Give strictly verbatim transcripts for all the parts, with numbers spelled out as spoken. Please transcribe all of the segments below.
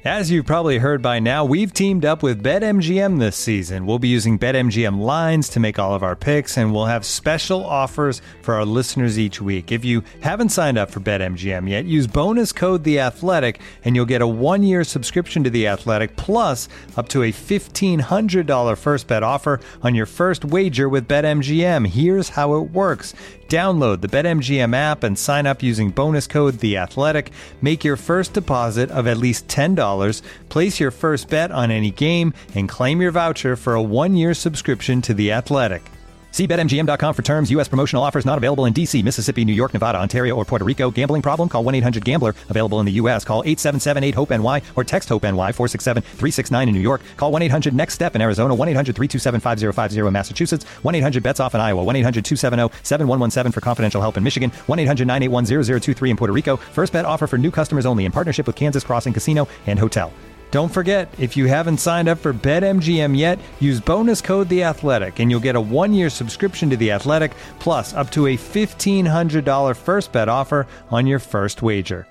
As you've probably heard by now, we've teamed up with BetMGM this season. We'll be using BetMGM lines to make all of our picks, and we'll have special offers for our listeners each week. If you haven't signed up for BetMGM yet, use bonus code The Athletic, and you'll get a one-year subscription to The Athletic, plus up to a fifteen hundred dollars first bet offer on your first wager with BetMGM. Here's how it works. Download the BetMGM app and sign up using bonus code The Athletic. Make your first deposit of at least ten dollars. Place your first bet on any game and claim your voucher for a one-year subscription to The Athletic. See Bet M G M dot com for terms. U S promotional offers not available in D C, Mississippi, New York, Nevada, Ontario, or Puerto Rico. Gambling problem? Call one eight hundred gambler. Available in the U S. Call eight seven seven eight hope N Y or text HOPE-NY four six seven three six nine in New York. Call one eight hundred next step in Arizona. one eight hundred three two seven five zero five zero in Massachusetts. one eight hundred bets off in Iowa. one eight hundred two seven zero seven one one seven for confidential help in Michigan. one eight hundred nine eight one zero zero two three in Puerto Rico. First bet offer for new customers only in partnership with Kansas Crossing Casino and Hotel. Don't forget, if you haven't signed up for BetMGM yet, use bonus code The Athletic, and you'll get a one-year subscription to The Athletic, plus up to a fifteen hundred dollars first bet offer on your first wager.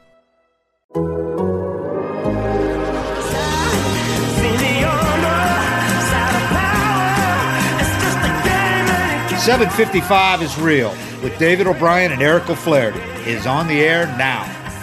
seven fifty-five is real with David O'Brien and Eric O'Flaherty is on the air now.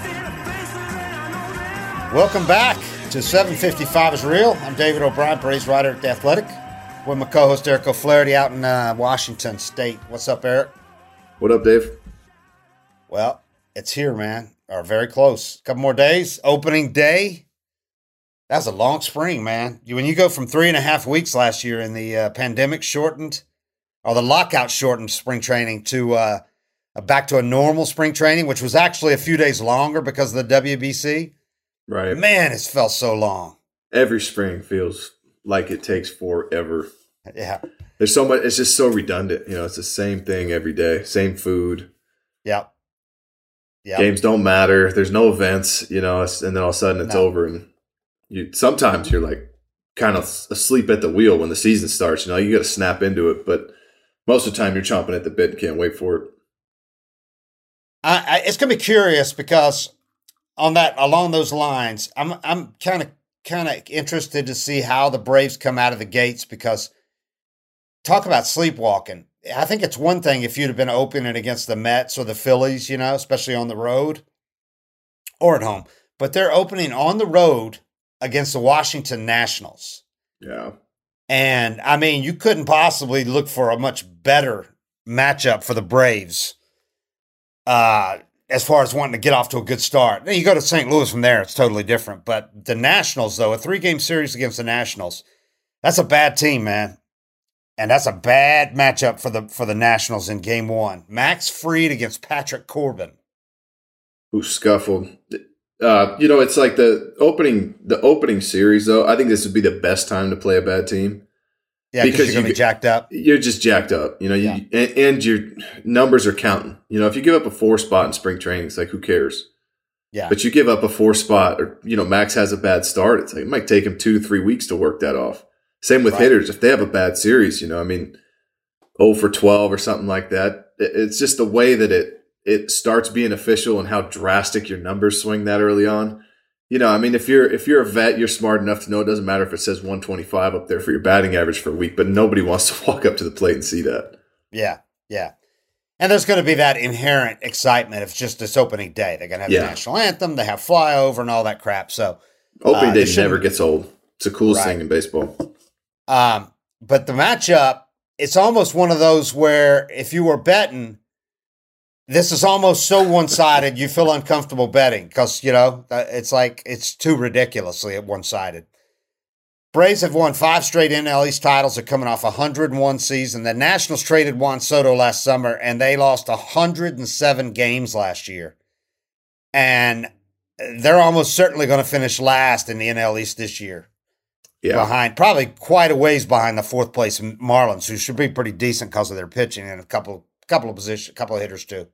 Welcome back to seven fifty-five is real. I'm David O'Brien, Braves writer at The Athletic, with my co-host Eric O'Flaherty out in uh, Washington State. What's up, Eric? What up, Dave? Well, it's here, man. Or very close. A couple more days. Opening day. That was a long spring, man. You, when you go from three and a half weeks last year in the uh, pandemic shortened, or the lockout shortened spring training to uh, back to a normal spring training, which was actually a few days longer because of the W B C. Right. Man, it's felt so long. Every spring feels like it takes forever. Yeah. There's so much, it's just so redundant. You know, it's the same thing every day, same food. Yep. Yep. Games don't matter. There's no events, you know, and then all of a sudden it's no. over. And you sometimes you're like kind of asleep at the wheel when the season starts. You know, you got to snap into it. But most of the time you're chomping at the bit and can't wait for it. I, I, it's going to be curious because on that, along those lines, I'm I'm kind of kind of interested to see how the Braves come out of the gates, because talk about sleepwalking. I think it's one thing if you'd have been opening against the Mets or the Phillies, you know, especially on the road or at home, but they're opening on the road against the Washington Nationals. Yeah. And I mean, you couldn't possibly look for a much better matchup for the Braves. Uh, as far as wanting to get off to a good start. Then you go to Saint Louis from there, it's totally different. But the Nationals, though, a three-game series against the Nationals, that's a bad team, man. And that's a bad matchup for the for the Nationals in game one. Max Fried against Patrick Corbin. Who scuffled. Uh, you know, it's like the opening the opening series, though. I think this would be the best time to play a bad team. Yeah, because you're going to be jacked up. You're just jacked up, you know, yeah. you, and, and your numbers are counting. You know, if you give up a four spot in spring training, it's like, who cares? Yeah. But you give up a four spot, or, you know, Max has a bad start. It's like, it might take him two to three weeks to work that off. Same with right. hitters. If they have a bad series, you know, I mean, oh for twelve or something like that. It's just the way that it, it starts being official and how drastic your numbers swing that early on. You know, I mean, if you're if you're a vet, you're smart enough to know it doesn't matter if it says one twenty-five up there for your batting average for a week, but nobody wants to walk up to the plate and see that. Yeah, yeah. And there's going to be that inherent excitement of just this opening day. They're going to have yeah. the national anthem, they have flyover and all that crap. So opening uh, day never gets old. It's the coolest right. thing in baseball. Um, but the matchup, it's almost one of those where if you were betting, this is almost so one-sided, you feel uncomfortable betting because, you know, it's like it's too ridiculously one-sided. Braves have won five straight N L East titles. They're coming off a one hundred one season. The Nationals traded Juan Soto last summer, and they lost one hundred seven games last year. And they're almost certainly going to finish last in the N L East this year. Yeah. Behind, probably quite a ways behind the fourth place Marlins, who should be pretty decent because of their pitching and a couple couple of positions, a couple of hitters too.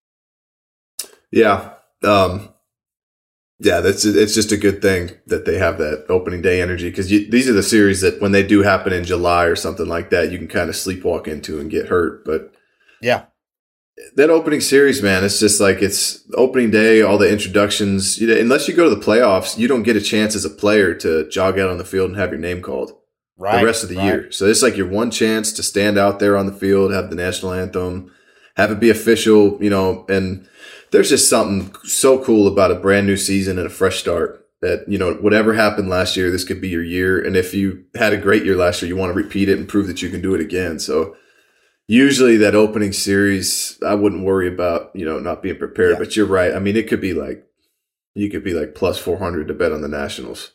Yeah. Um, yeah, that's it's just a good thing that they have that opening day energy, because these are the series that when they do happen in July or something like that, you can kind of sleepwalk into and get hurt. But yeah, that opening series, man, it's just like it's opening day, all the introductions. You know, unless you go to the playoffs, you don't get a chance as a player to jog out on the field and have your name called right, the rest of the right. year. So it's like your one chance to stand out there on the field, have the national anthem, have it be official, you know, and there's just something so cool about a brand new season and a fresh start that, you know, whatever happened last year, this could be your year. And if you had a great year last year, you want to repeat it and prove that you can do it again. So usually that opening series, I wouldn't worry about, you know, not being prepared, yeah. But you're right. I mean, it could be like, you could be like plus four hundred to bet on the Nationals.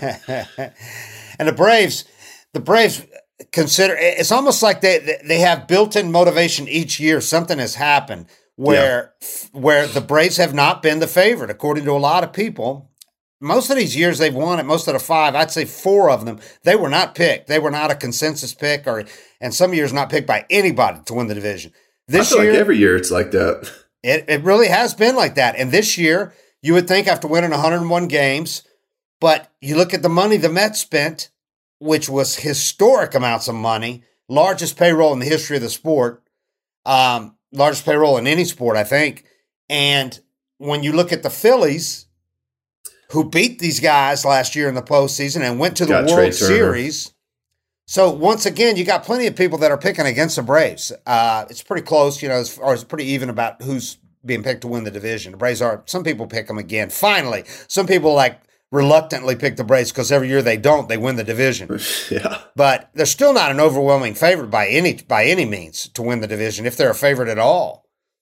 And the Braves, the Braves consider, it's almost like they, they have built-in motivation each year. Something has happened where, yeah. where the Braves have not been the favorite, according to a lot of people. Most of these years they've won it, most of the five, I'd say four of them, they were not picked. They were not a consensus pick, or and some years not picked by anybody to win the division. This I feel year, like every year it's like that. It it really has been like that. And this year, you would think after winning one hundred one games, but you look at the money the Mets spent, which was historic amounts of money, largest payroll in the history of the sport, um, largest payroll in any sport, I think. And when you look at the Phillies, who beat these guys last year in the postseason and went to the got World Series. So once again, you got plenty of people that are picking against the Braves. Uh, it's pretty close, you know, as far as pretty even about who's being picked to win the division. The Braves are, some people pick them again. Finally, some people like reluctantly pick the Braves because every year they don't, they win the division. Yeah. But they're still not an overwhelming favorite by any by any means to win the division, if they're a favorite at all.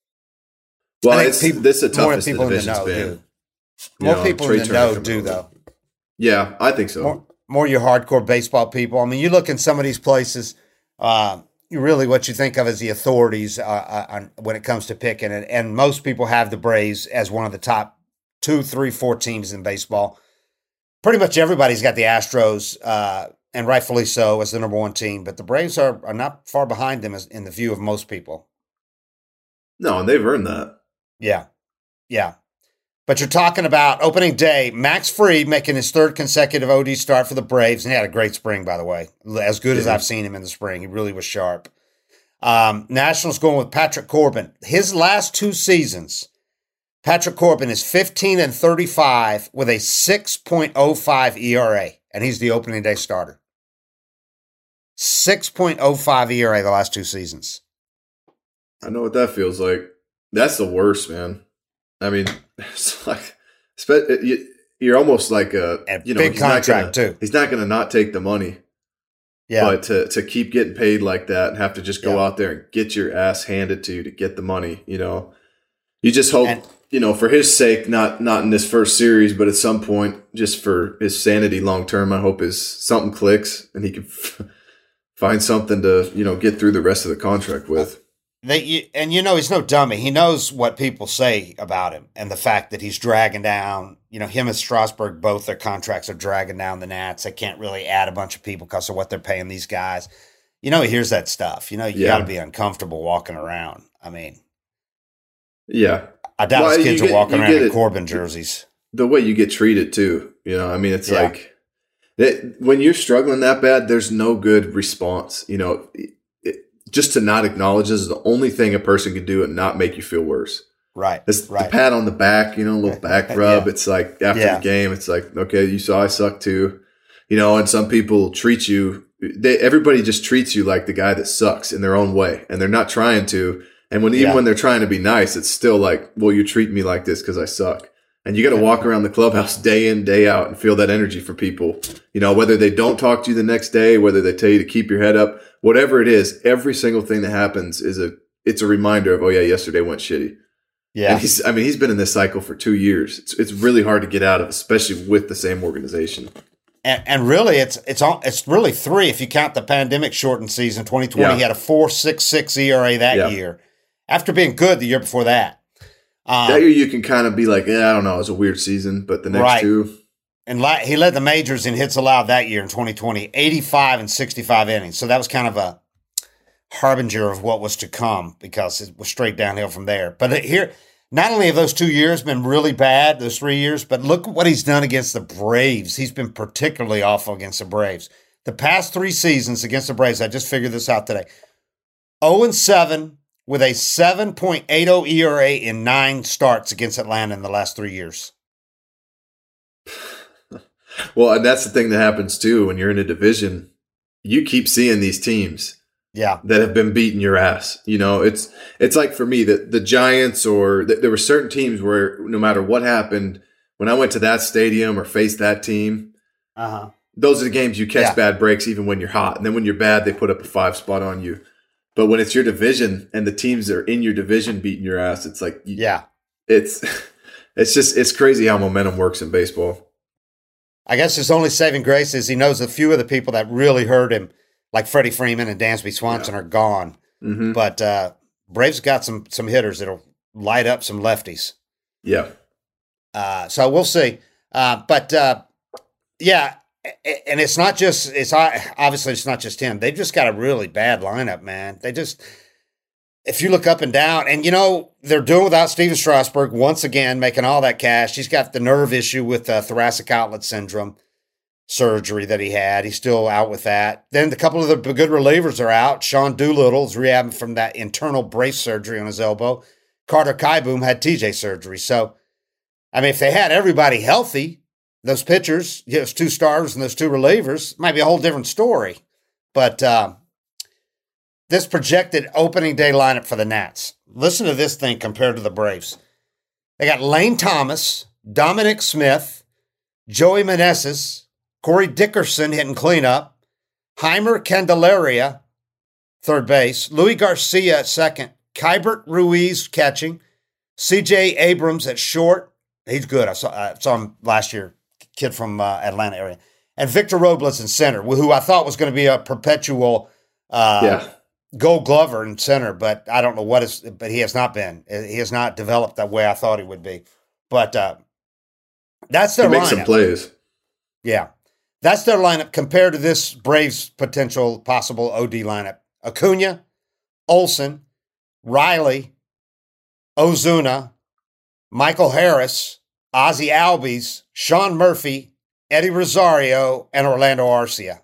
Well, it's people, this is the toughest people the division's in the know, been. do. More you know, people in the know do, though. Yeah, I think so. More, more your hardcore baseball people. I mean, you look in some of these places, uh, really what you think of as the authorities uh, on, when it comes to picking it. And most people have the Braves as one of the top two, three, four teams in baseball. Pretty much everybody's got the Astros, uh, and rightfully so, as the number one team. But the Braves are, are not far behind them as, in the view of most people. No, and they've earned that. Yeah, yeah. But you're talking about opening day, Max Fried making his third consecutive O D start for the Braves. And he had a great spring, by the way. As good yeah. as I've seen him in the spring. He really was sharp. Um, Nationals going with Patrick Corbin. His last two seasons, Patrick Corbin is fifteen and thirty-five with a six point oh five E R A. And he's the opening day starter. six point oh five E R A the last two seasons. I know what that feels like. That's the worst, man. I mean, it's like you're almost like a and you know big he's contract not gonna, too. He's not going to not take the money, yeah. But to to keep getting paid like that and have to just go yeah. out there and get your ass handed to you to get the money, you know, you just hope and, you know for his sake, not not in this first series, but at some point, just for his sanity long term, I hope his something clicks and he can f- find something to you know get through the rest of the contract with. They, and you know, he's no dummy. He knows what people say about him and the fact that he's dragging down, you know, him and Strasburg, both their contracts are dragging down the Nats. They can't really add a bunch of people because of what they're paying these guys. You know, he hears that stuff. You know, you yeah. got to be uncomfortable walking around. I mean, yeah. I doubt well, his kids get, are walking around in it, Corbin jerseys. The way you get treated, too. You know, I mean, it's yeah. like it, when you're struggling that bad, there's no good response. You know, just to not acknowledge this is the only thing a person can do and not make you feel worse. Right. It's right. the pat on the back, you know, a little back rub. yeah. It's like after yeah. the game, it's like, okay, you saw I suck too. You know, and some people treat you, they, everybody just treats you like the guy that sucks in their own way. And they're not trying to. And when even yeah. when they're trying to be nice, it's still like, well, you treat me like this because I suck. And you got to walk around the clubhouse day in, day out and feel that energy from people. You know, whether they don't talk to you the next day, whether they tell you to keep your head up, whatever it is, every single thing that happens is a, it's a reminder of, oh yeah, yesterday went shitty. Yeah. And he's, I mean, he's been in this cycle for two years. It's, it's really hard to get out of, especially with the same organization. And, and really, it's it's all, it's really three if you count the pandemic shortened season. twenty twenty, yeah. he had a four point six six E R A that yeah. year after being good the year before that. Um, that year you can kind of be like, yeah, I don't know, it was a weird season, but the next right. two. And la- he led the majors in hits allowed that year in twenty twenty, eighty-five and sixty-five innings. So that was kind of a harbinger of what was to come because it was straight downhill from there. But here, not only have those two years been really bad, those three years, but look what he's done against the Braves. He's been particularly awful against the Braves. The past three seasons against the Braves, I just figured this out today. oh and seven with a seven point eight oh E R A in nine starts against Atlanta in the last three years. Well, and that's the thing that happens too when you're in a division. You keep seeing these teams yeah. that have been beating your ass. You know, it's it's like for me, the, the Giants or the, there were certain teams where no matter what happened, when I went to that stadium or faced that team, uh-huh. those are the games you catch yeah. bad breaks even when you're hot. And then when you're bad, they put up a five spot on you. But when it's your division and the teams that are in your division beating your ass, it's like you, yeah, it's it's just it's crazy how momentum works in baseball. I guess his only saving grace is he knows a few of the people that really hurt him, like Freddie Freeman and Dansby Swanson, yeah. are gone. Mm-hmm. But uh, Braves got some some hitters that'll light up some lefties. Yeah. Uh, so we'll see. Uh, but uh, yeah, and it's not just it's obviously it's not just him. They've just got a really bad lineup, man. They just. If you look up and down, and you know, they're doing without Steven Strasburg once again, making all that cash. He's got the nerve issue with uh, thoracic outlet syndrome surgery that he had. He's still out with that. Then a couple of the good relievers are out. Sean Doolittle is rehabbing from that internal brace surgery on his elbow. Carter Kieboom had T J surgery. So, I mean, if they had everybody healthy, those pitchers, those two stars and those two relievers, might be a whole different story. But, um, this projected opening day lineup for the Nats. Listen to this thing compared to the Braves. They got Lane Thomas, Dominic Smith, Joey Meneses, Corey Dickerson hitting cleanup, Heimer Candelaria, third base, Louis Garcia at second, Kybert Ruiz catching, C J Abrams at short. He's good. I saw, I saw him last year, kid from uh, Atlanta area. And Victor Robles in center, who I thought was going to be a perpetual uh, yeah. Gold Glover in center, but I don't know what is, but he has not been. He has not developed that way I thought he would be. But uh, that's their he makes lineup. Some plays. Yeah. That's their lineup compared to this Braves potential possible O D lineup. Acuna, Olsen, Riley, Ozuna, Michael Harris, Ozzie Albies, Sean Murphy, Eddie Rosario, and Orlando Arcia.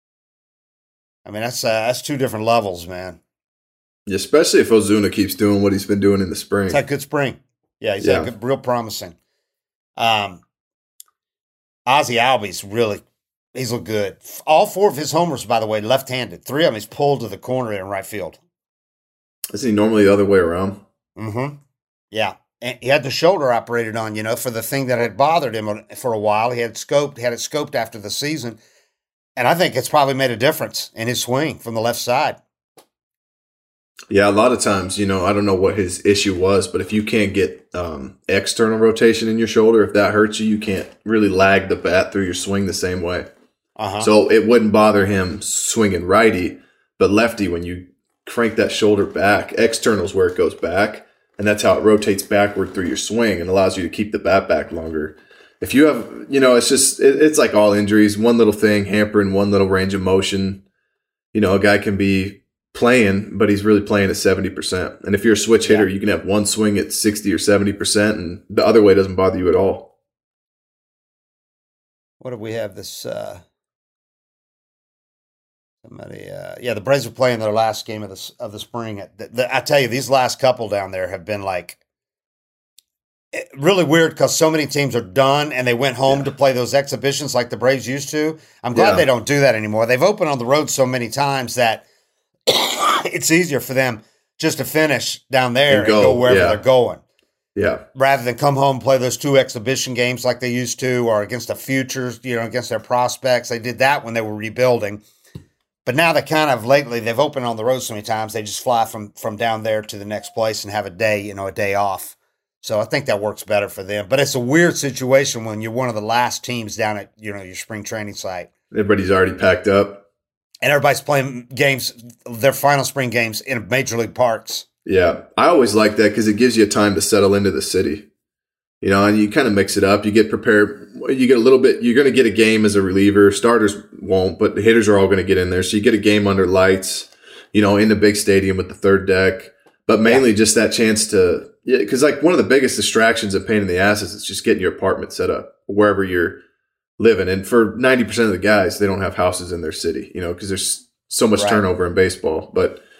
I mean, that's uh, that's two different levels, man. Especially if Ozuna keeps doing what he's been doing in the spring. He's had good spring. Yeah, he's yeah. had good, real promising. Um, Ozzie Albies really, he's looked good. All four of his homers, by the way, left-handed. Three of them he's pulled to the corner in right field. Isn't he normally the other way around? Mm-hmm. Yeah. And he had the shoulder operated on, you know, for the thing that had bothered him for a while. He had scoped, had it scoped after the season. And I think it's probably made a difference in his swing from the left side. Yeah, a lot of times, you know, I don't know what his issue was, but if you can't get um, external rotation in your shoulder, if that hurts you, you can't really lag the bat through your swing the same way. Uh-huh. So it wouldn't bother him swinging righty, but lefty, when you crank that shoulder back, external is where it goes back, and that's how it rotates backward through your swing and allows you to keep the bat back longer. If you have, you know, it's just, it, it's like all injuries, one little thing hampering one little range of motion. You know, a guy can be playing, but he's really playing at seventy percent. And if you're a switch hitter, yeah. you can have one swing at sixty or seventy percent, and the other way doesn't bother you at all. What do we have this? Uh, somebody, uh, yeah, the Braves are playing their last game of the, of the spring. The, the, I tell you, these last couple down there have been like, really weird because so many teams are done and they went home yeah. to play those exhibitions like the Braves used to. I'm glad yeah. they don't do that anymore. They've opened on the road so many times that it's easier for them just to finish down there and go, and go wherever yeah. they're going. Yeah. Rather than come home and play those two exhibition games like they used to, or against the futures, you know, against their prospects. They did that when they were rebuilding. But now they kind of lately, they've opened on the road so many times, they just fly from, from down there to the next place and have a day, you know, a day off. So I think that works better for them. But it's a weird situation when you're one of the last teams down at, you know, your spring training site. Everybody's already packed up. And everybody's playing games, their final spring games in major league parks. Yeah. I always like that because it gives you time to settle into the city. You know, and you kind of mix it up. You get prepared. You get a little bit, you're going to get a game as a reliever. Starters won't, but the hitters are all going to get in there. So you get a game under lights, you know, in the big stadium with the third deck. But mainly yeah. just that chance to, yeah, because like one of the biggest distractions and pain in the ass is just getting your apartment set up wherever you're living. And for ninety percent of the guys, they don't have houses in their city, you know, because there's so much right. turnover in baseball. But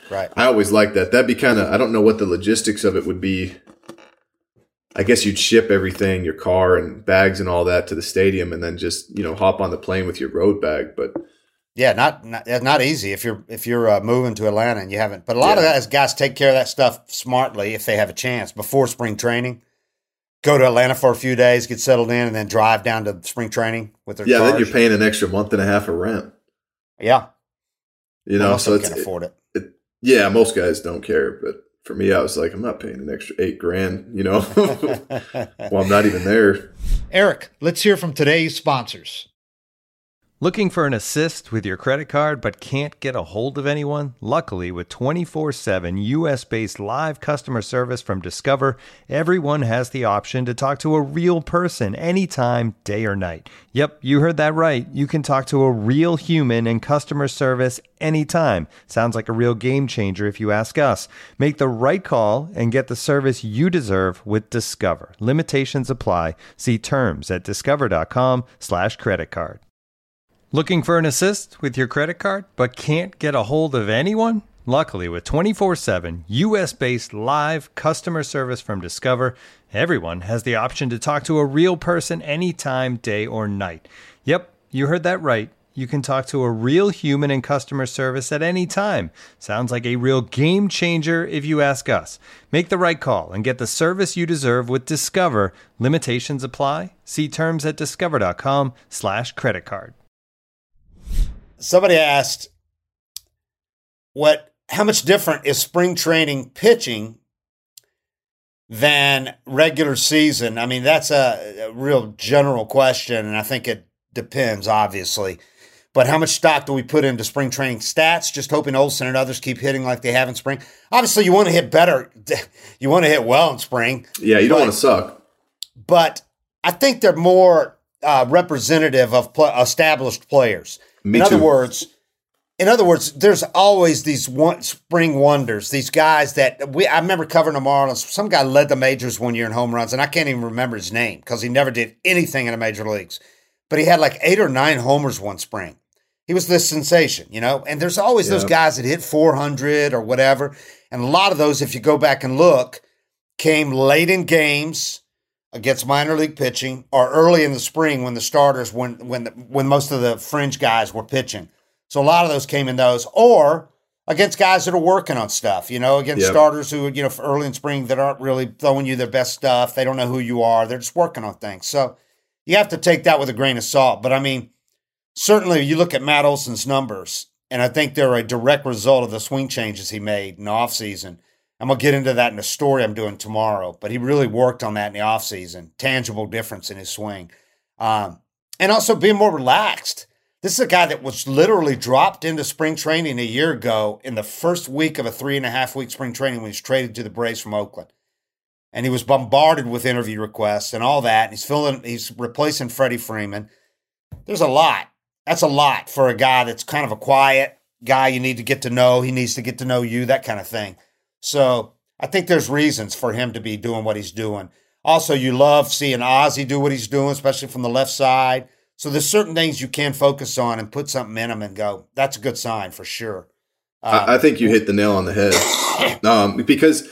right. I always like that. That'd be kind of, I don't know what the logistics of it would be. I guess you'd ship everything, your car and bags and all that to the stadium and then just, you know, hop on the plane with your road bag. But yeah, not not, not easy if you're if you're uh, moving to Atlanta and you haven't. But a lot yeah. of guys, guys take care of that stuff smartly if they have a chance before spring training. Go to Atlanta for a few days, get settled in, and then drive down to spring training with their yeah. cars. Then you're paying an extra month and a half of rent. Yeah, you know, most so it's can afford it. it. Yeah, most guys don't care, but for me, I was like, I'm not paying an extra eight grand. You know, well, I'm not even there. Eric, let's hear from today's sponsors. Looking for an assist with your credit card but can't get a hold of anyone? Luckily, with twenty-four seven U S-based live customer service from Discover, everyone has the option to talk to a real person anytime, day or night. Yep, you heard that right. You can talk to a real human in customer service anytime. Sounds like a real game changer if you ask us. Make the right call and get the service you deserve with Discover. Limitations apply. See terms at discover.com slash credit card. Looking for an assist with your credit card but can't get a hold of anyone? Luckily, with twenty-four seven U S-based live customer service from Discover, everyone has the option to talk to a real person anytime, day or night. Yep, you heard that right. You can talk to a real human in customer service at any time. Sounds like a real game changer if you ask us. Make the right call and get the service you deserve with Discover. Limitations apply. See terms at discover.com slash credit card. Somebody asked, "What? How much different is spring training pitching than regular season?" I mean, that's a, a real general question, and I think it depends, obviously. But how much stock do we put into spring training stats, just hoping Olson and others keep hitting like they have in spring? Obviously, you want to hit better. You want to hit well in spring. Yeah, you don't but, want to suck. But I think they're more uh, representative of pl- established players. Me in too. other words, in other words, there's always these one, spring wonders. These guys that we I remember covering the Marlins. Some guy led the majors one year in home runs, and I can't even remember his name because he never did anything in the major leagues. But he had like eight or nine homers one spring. He was this sensation, you know. And there's always yeah. those guys that hit four hundred or whatever. And a lot of those, if you go back and look, came late in games against minor league pitching, or early in the spring when the starters, when when the, when most of the fringe guys were pitching. So a lot of those came in those, or against guys that are working on stuff, you know, against yep. starters who, you know, early in spring that aren't really throwing you their best stuff. They don't know who you are. They're just working on things. So you have to take that with a grain of salt. But I mean, certainly you look at Matt Olson's numbers, and I think they're a direct result of the swing changes he made in the offseason. I'm going to get into that in a story I'm doing tomorrow, but he really worked on that in the offseason. Tangible difference in his swing. Um, and also being more relaxed. This is a guy that was literally dropped into spring training a year ago in the first week of a three and a half week spring training when he was traded to the Braves from Oakland. And he was bombarded with interview requests and all that. And he's filling, he's replacing Freddie Freeman. There's a lot. That's a lot for a guy that's kind of a quiet guy you need to get to know. He needs to get to know you, that kind of thing. So I think there's reasons for him to be doing what he's doing. Also, you love seeing Ozzie do what he's doing, especially from the left side. So there's certain things you can focus on and put something in him and go, that's a good sign for sure. Um, I, I think you hit the nail on the head. um, because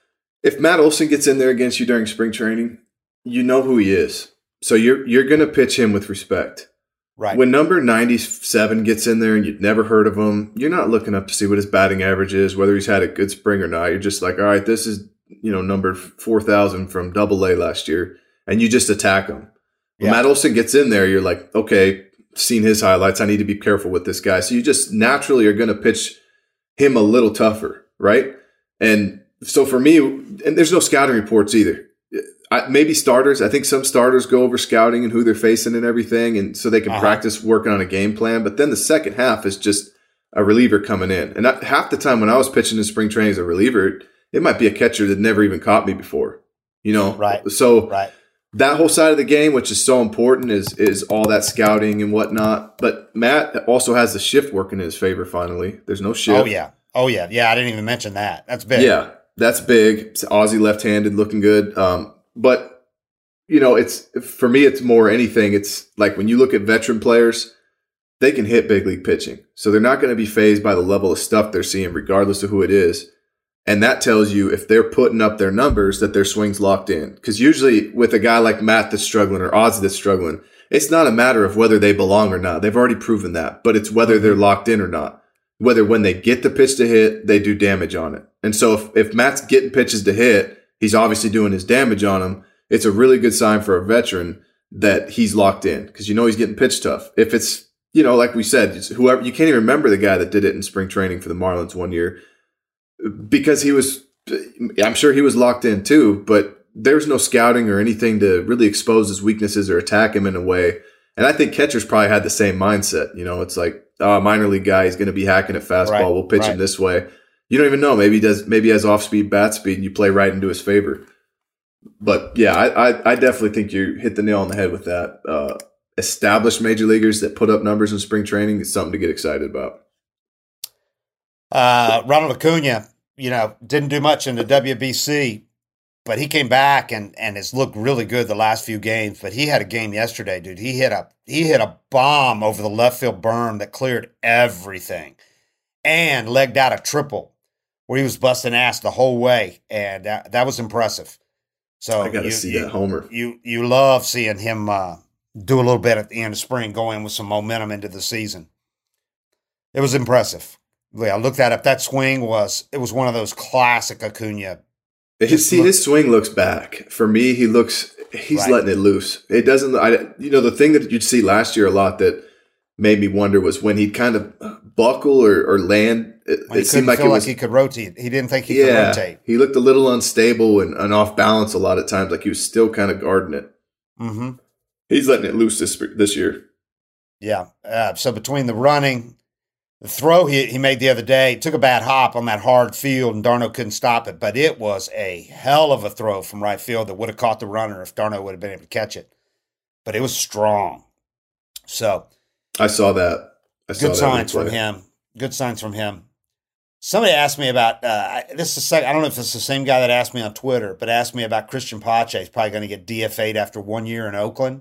if Matt Olson gets in there against you during spring training, you know who he is. So you're you're going to pitch him with respect. Right. When number ninety-seven gets in there and you'd never heard of him, you're not looking up to see what his batting average is, whether he's had a good spring or not. You're just like, all right, this is, you know, number four thousand from Double A last year, and you just attack him. When yeah. Matt Olson gets in there, you're like, okay, seen his highlights. I need to be careful with this guy. So you just naturally are going to pitch him a little tougher, right? And so for me, and there's no scouting reports either. I, maybe starters. I think some starters go over scouting and who they're facing and everything, and so they can uh-huh. practice working on a game plan. But then the second half is just a reliever coming in. And I, half the time when I was pitching in spring training as a reliever, it, it might be a catcher that never even caught me before. You know, right? So right. that whole side of the game, which is so important, is is all that scouting and whatnot. But Matt also has the shift working in his favor. Finally, there's no shift. Oh yeah, oh yeah, yeah. I didn't even mention that. That's big. Yeah, that's big. It's Ozzie left-handed, looking good. Um, But, you know, it's for me, it's more anything. It's like when you look at veteran players, they can hit big league pitching. So they're not going to be fazed by the level of stuff they're seeing, regardless of who it is. And that tells you if they're putting up their numbers that their swing's locked in. Because usually with a guy like Matt that's struggling or Ozzy that's struggling, it's not a matter of whether they belong or not. They've already proven that. But it's whether they're locked in or not. Whether when they get the pitch to hit, they do damage on it. And so if, if Matt's getting pitches to hit, he's obviously doing his damage on them. It's a really good sign for a veteran that he's locked in because you know he's getting pitch tough. If it's, you know, like we said, it's whoever, you can't even remember the guy that did it in spring training for the Marlins one year because he was, I'm sure he was locked in too, but there's no scouting or anything to really expose his weaknesses or attack him in a way. And I think catchers probably had the same mindset. You know, it's like, oh, minor league guy, he's going to be hacking at fastball. Right, we'll pitch right. him this way. You don't even know. Maybe he does. Maybe he has off speed bat speed, and you play right into his favor. But yeah, I, I, I definitely think you hit the nail on the head with that. Uh, established major leaguers that put up numbers in spring training is something to get excited about. Uh, Ronald Acuna, you know, didn't do much in the W B C, but he came back and, and has looked really good the last few games. But he had a game yesterday, dude. He hit a he hit a bomb over the left field berm that cleared everything, and legged out a triple where he was busting ass the whole way, and that, that was impressive. So I got to see you, that homer. You you love seeing him uh, do a little bit at the end of spring, go in with some momentum into the season. It was impressive. Yeah, I looked that up. That swing was it was one of those classic Acuna. His, see, his swing looks back. For me, he looks he's Right. letting it loose. It doesn't. I you know the thing that you'd see last year a lot that made me wonder was when he'd kind of buckle or, or land. It, When he it seemed couldn't like feel it like was. he could rotate. He didn't think he could Yeah, rotate. he looked a little unstable and, and off balance a lot of times. Like he was still kind of guarding it. Mm-hmm. He's letting it loose this this year. Yeah. Uh, so between the running, the throw he, he made the other day, took a bad hop on that hard field, and Darno couldn't stop it. But it was a hell of a throw from right field that would have caught the runner if Darno would have been able to catch it. But it was strong. So I saw that. I saw good that signs replay. from him. Good signs from him. Somebody asked me about uh, this. Is sec- I don't know if it's the same guy that asked me on Twitter, but asked me about Christian Pache. He's probably going to get D F A'd after one year in Oakland.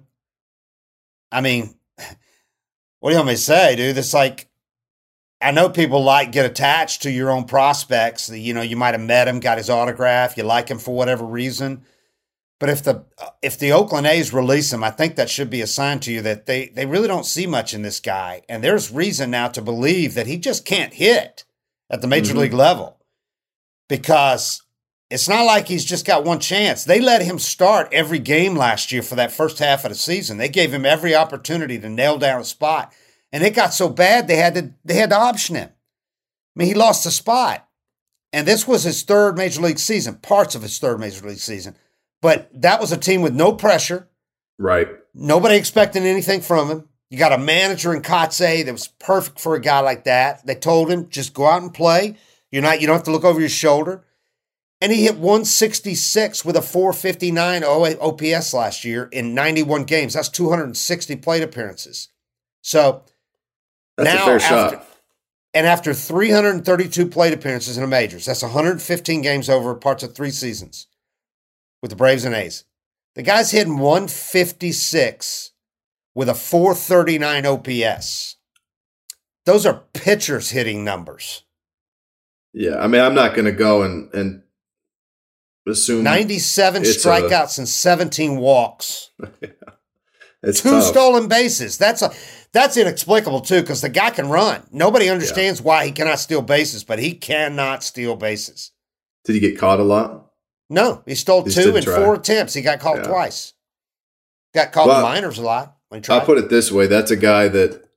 I mean, what do you want me to say, dude? It's like I know people like get attached to your own prospects. You know, you might have met him, got his autograph, you like him for whatever reason. But if the if the Oakland A's release him, I think that should be a sign to you that they they really don't see much in this guy, and there's reason now to believe that he just can't hit at the major Mhm. league level because it's not like he's just got one chance. They let him start every game last year for that first half of the season. They gave him every opportunity to nail down a spot, and it got so bad they had to they had to option him. I mean, he lost a spot, and this was his third major league season, parts of his third major league season. But that was a team with no pressure. Right. Nobody expecting anything from him. You got a manager in Kotsay that was perfect for a guy like that. They told him, just go out and play. You're not, you don't have to look over your shoulder. And he hit one sixty-six with a four fifty-nine O P S last year in ninety-one games. That's two hundred sixty plate appearances. So That's now a fair after, shot. and after three hundred thirty-two plate appearances in the majors, that's one hundred fifteen games over parts of three seasons with the Braves and A's. The guy's hitting one fifty-six with a four thirty-nine O P S. Those are pitchers hitting numbers. Yeah, I mean, I'm not going to go and and assume ninety-seven it's a- strikeouts and seventeen walks. it's Two tough. stolen bases. That's a that's inexplicable too, because the guy can run. Nobody understands why he cannot steal bases, but he cannot steal bases. Did he get caught a lot? No, he stole He just two didn't in try. four attempts. He got caught Yeah. twice. Got caught Well, in minors a lot when he tried. I'll put it this way: that's a guy that,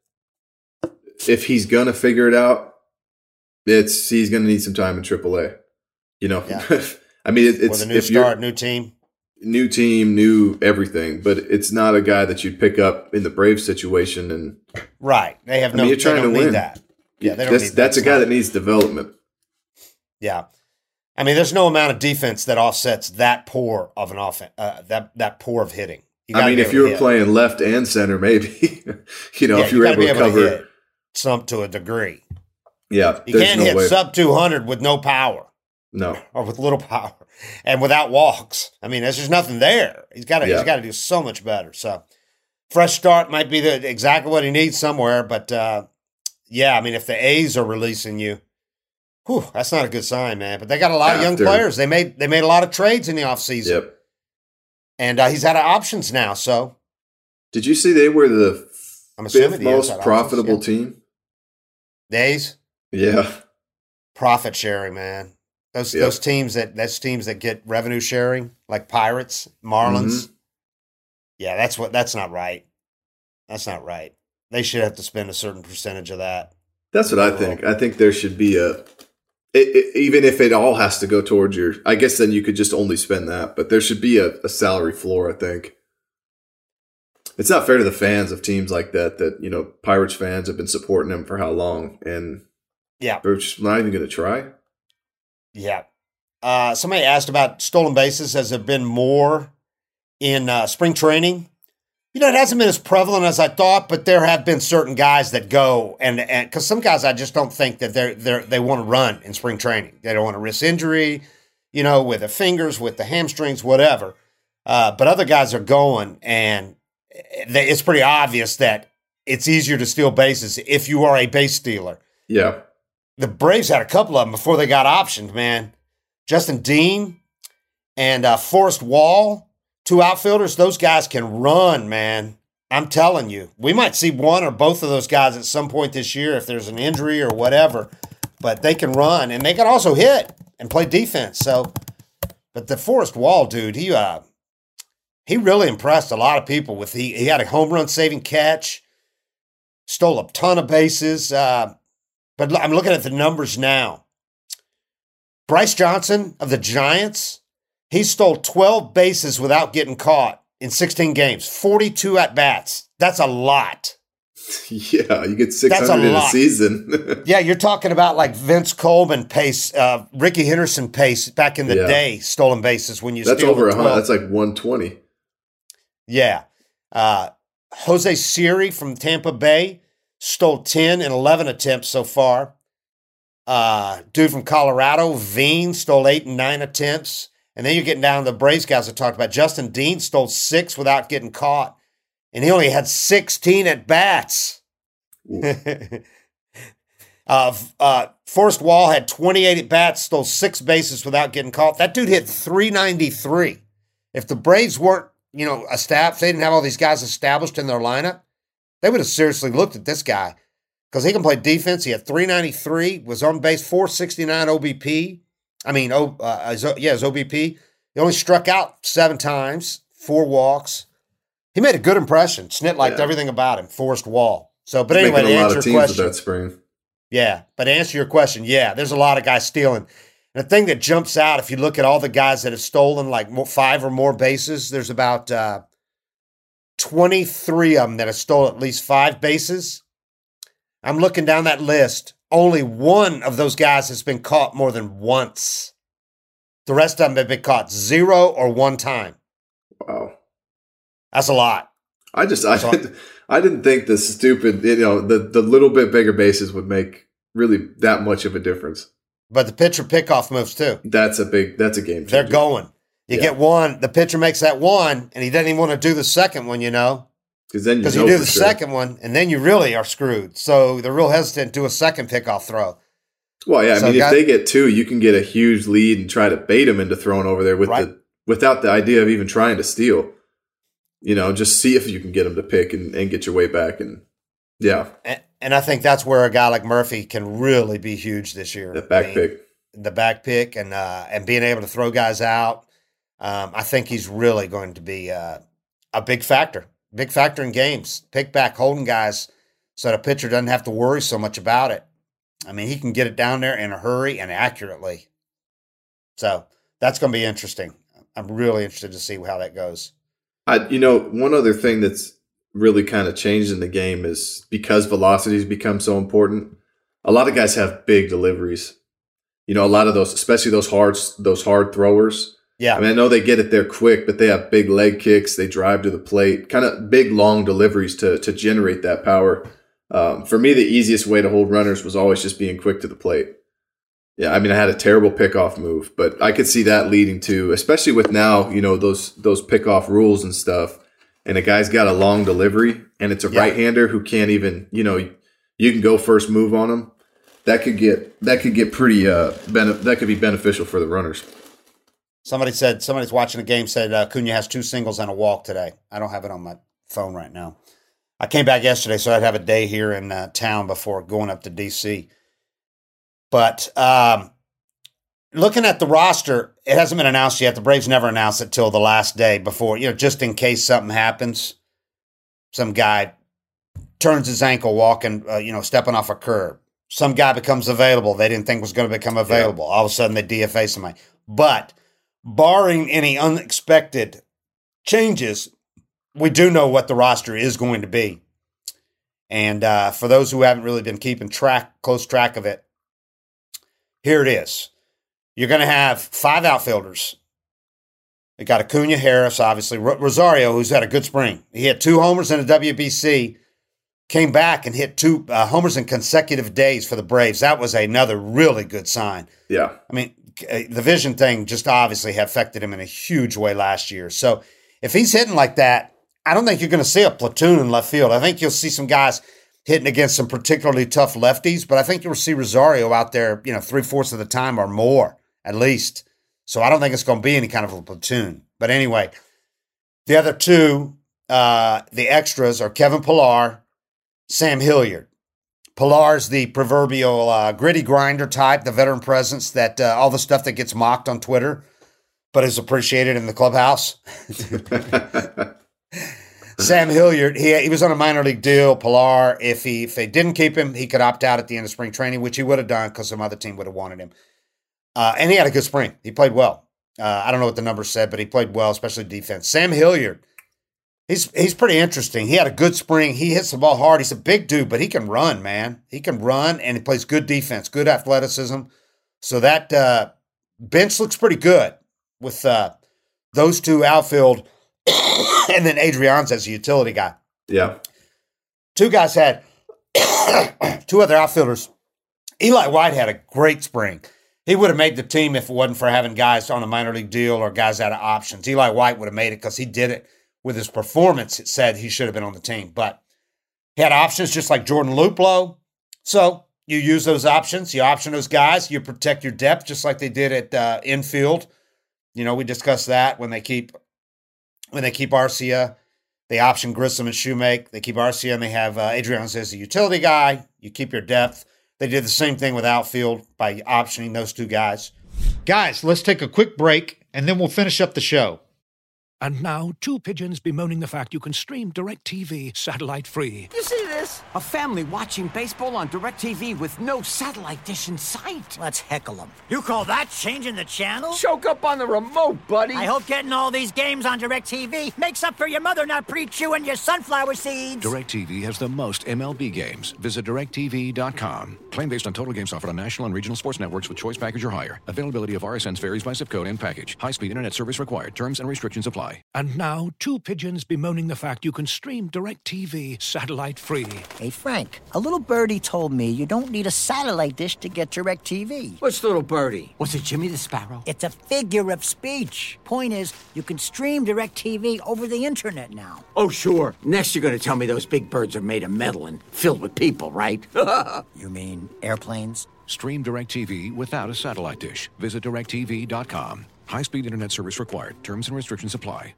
if he's gonna figure it out, it's he's gonna need some time in triple A. You know, Yeah. I mean, it, With it's a new if you're start, new team. new team, new everything, but it's not a guy that you'd pick up in the Braves situation. And Right. They have I no, mean, you're they trying don't to need win. that. Yeah, they don't that's, need that's a that. guy that needs development. Yeah. I mean, there's no amount of defense that offsets that poor of an offense, uh, that, that poor of hitting. You I gotta mean, be if able you to were hit. playing left and center, maybe you know Yeah, if you were gotta able to be cover. hit some to a degree. Yeah, You there's can't no hit way. sub two hundred with no power no, or with little power and without walks. I mean, there's just nothing there. He's got to Yeah. he's got to do so much better. So fresh start might be the exactly what he needs somewhere. But uh, yeah, I mean, if the A's are releasing you, whew, that's not a good sign, man. But they got a lot After. of young players. They made they made a lot of trades in the offseason. Yep. And uh, he's out of options now. So, did you see they were the I'm fifth most profitable options, yeah. team? The A's? Yeah. Profit sharing, man. Those yep. those teams that those teams that get revenue sharing, like Pirates, Marlins. Mm-hmm. Yeah, that's what that's not right. That's not right. They should have to spend a certain percentage of that. That's what I think. I think there should be a it, it, even if it all has to go towards your, I guess then you could just only spend that, but there should be a, a salary floor, I think. It's not fair to the fans of teams like that, that, you know, Pirates fans have been supporting them for how long, and yeah, they're just not even going to try. Yeah. Uh, somebody asked about stolen bases. Has there been more in uh, spring training? You know, it hasn't been as prevalent as I thought, but there have been certain guys that go and and because some guys I just don't think that they're they they want to run in spring training. They don't want to risk injury, you know, with the fingers, with the hamstrings, whatever. Uh, but other guys are going, and they, it's pretty obvious that it's easier to steal bases if you are a base stealer. Yeah. The Braves had a couple of them before they got optioned, man. Justin Dean and uh, Forrest Wall, two outfielders. Those guys can run, man. I'm telling you. We might see one or both of those guys at some point this year if there's an injury or whatever. But they can run, and they can also hit and play defense. So, but the Forrest Wall dude, he uh, he really impressed a lot of people. With he he had a home run saving catch, stole a ton of bases. Uh, But I'm looking at the numbers now. Bryce Johnson of the Giants, he stole twelve bases without getting caught in sixteen games, forty-two at-bats. That's a lot. Yeah, you get six hundred a in a season. Yeah, you're talking about like Vince Coleman pace, uh, Ricky Henderson pace back in the yeah. day, stolen bases when you That's steal over one hundred. That's like one twenty. Yeah. Uh, Jose Siri from Tampa Bay stole ten in eleven attempts so far. Uh, dude from Colorado, Veen, stole eight and nine attempts. And then you're getting down to the Braves guys I talked about. Justin Dean stole six without getting caught. And he only had sixteen at-bats. uh, uh, Forrest Wall had twenty-eight at-bats, stole six bases without getting caught. That dude hit three ninety-three. If the Braves weren't, you know, established, they didn't have all these guys established in their lineup, they would have seriously looked at this guy because he can play defense. He had three ninety-three, was on base, four sixty-nine O B P. I mean, oh, uh, yeah, his O B P. He only struck out seven times, four walks. He made a good impression. Snit liked yeah. everything about him, Forrest Wall. So, but He's anyway, to a lot answer of your teams question, with that spring. yeah, but to answer your question, yeah, there's a lot of guys stealing. And the thing that jumps out, if you look at all the guys that have stolen like more, five or more bases, there's about uh, twenty-three of them that have stolen at least five bases. I'm looking down that list. Only one of those guys has been caught more than once. The rest of them have been caught zero or one time. Wow. That's a lot. I just, I, did, I didn't think the stupid, you know, the, the little bit bigger bases would make really that much of a difference. But the pitcher pickoff moves too. That's a big, that's a game changer. They're going. You yeah. get one, the pitcher makes that one, and he doesn't even want to do the second one, you know. Because then you, Because you do the sure. second one, and then you really are screwed. So they're real hesitant to do a second pickoff throw. Well, yeah, I so mean, guys, if they get two, you can get a huge lead and try to bait them into throwing over there with right. the without the idea of even trying to steal. You know, just see if you can get them to pick and, and get your way back. And yeah. And, and I think that's where a guy like Murphy can really be huge this year. The back I mean, pick. The back pick and uh, and being able to throw guys out. Um, I think he's really going to be uh, a big factor. Big factor in games. Pick back, holding guys so the pitcher doesn't have to worry so much about it. I mean, he can get it down there in a hurry and accurately. So that's going to be interesting. I'm really interested to see how that goes. I, you know, one other thing that's really kind of changed in the game is because velocities become so important. A lot of guys have big deliveries. You know, a lot of those, especially those hard, those hard throwers. Yeah. I mean, I know they get it there quick, but they have big leg kicks. They drive to the plate, kind of big, long deliveries to to generate that power. Um, for me, the easiest way to hold runners was always just being quick to the plate. Yeah, I mean, I had a terrible pickoff move, but I could see that leading to, especially with now, you know, those those pickoff rules and stuff. and a guy's got a long delivery, and it's a Yeah. right-hander who can't even, you know, you can go first move on him. That could get that could get pretty uh bene- that could be beneficial for the runners. Somebody said somebody's watching the game said uh, Cunha has two singles and a walk today. I don't have it on my phone right now. I came back yesterday, so I'd have a day here in uh, town before going up to D C. But um, looking at the roster, it hasn't been announced yet. The Braves never announced it till the last day before, you know, just in case something happens. Some guy turns his ankle walking, uh, you know, stepping off a curb. Some guy becomes available they didn't think was going to become available. Yeah. All of a sudden, they D F A somebody. But barring any unexpected changes, we do know what the roster is going to be. And uh, for those who haven't really been keeping track, close track of it, here it is. You're going to have five outfielders. You got Acuna, Harris, obviously. Rosario, who's had a good spring. He had two homers in a W B C, came back and hit two uh, homers in consecutive days for the Braves. That was another really good sign. Yeah. I mean, the vision thing just obviously affected him in a huge way last year. So if he's hitting like that, I don't think you're going to see a platoon in left field. I think you'll see some guys hitting against some particularly tough lefties, but I think you'll see Rosario out there, you know, three-fourths of the time or more, at least. So I don't think it's going to be any kind of a platoon. But anyway, the other two, uh, the extras are Kevin Pillar, Sam Hilliard. Pillar's the proverbial uh, gritty grinder type, the veteran presence that uh, all the stuff that gets mocked on Twitter, but is appreciated in the clubhouse. Sam Hilliard, he he was on a minor league deal. Pillar, if he if they didn't keep him, he could opt out at the end of spring training, which he would have done because some other team would have wanted him. Uh, and he had a good spring. He played well. Uh, I don't know what the numbers said, but he played well, especially defense. Sam Hilliard, he's he's pretty interesting. He had a good spring. He hits the ball hard. He's a big dude, but he can run, man. He can run, and he plays good defense, good athleticism. So that uh, bench looks pretty good with uh, those two outfield. And then Adrian's as a utility guy. Yeah. Two guys had two other outfielders. Eli White had a great spring. He would have made the team if it wasn't for having guys on a minor league deal or guys out of options. Eli White would have made it because he did it with his performance. It said he should have been on the team. But he had options just like Jordan Luplow. So you use those options. You option those guys. You protect your depth just like they did at uh, infield. You know, we discussed that when they keep – When they keep Arcia, they option Grissom and Shoemake. They keep Arcia and they have uh, Adrian as a utility guy. You keep your depth. They did the same thing with outfield by optioning those two guys. Guys, let's take a quick break, and then we'll finish up the show. And now, two pigeons bemoaning the fact you can stream DirecTV satellite-free. You see this? A family watching baseball on DirecTV with no satellite dish in sight. Let's heckle them. You call that changing the channel? Choke up on the remote, buddy. I hope getting all these games on DirecTV makes up for your mother not pre-chewing your sunflower seeds. DirecTV has the most M L B games. Visit direct t v dot com. Claim based on total games offered on national and regional sports networks with choice package or higher. Availability of R S Ns varies by zip code and package. High-speed internet service required. Terms and restrictions apply. And now, two pigeons bemoaning the fact you can stream DirecTV satellite-free. Hey, Frank, a little birdie told me you don't need a satellite dish to get DirecTV. What's little birdie? Was it Jimmy the Sparrow? It's a figure of speech. Point is, you can stream DirecTV over the internet now. Oh, sure. Next you're going to tell me those big birds are made of metal and filled with people, right? You mean airplanes? Stream DirecTV without a satellite dish. Visit direct t v dot com. High-speed internet service required. Terms and restrictions apply.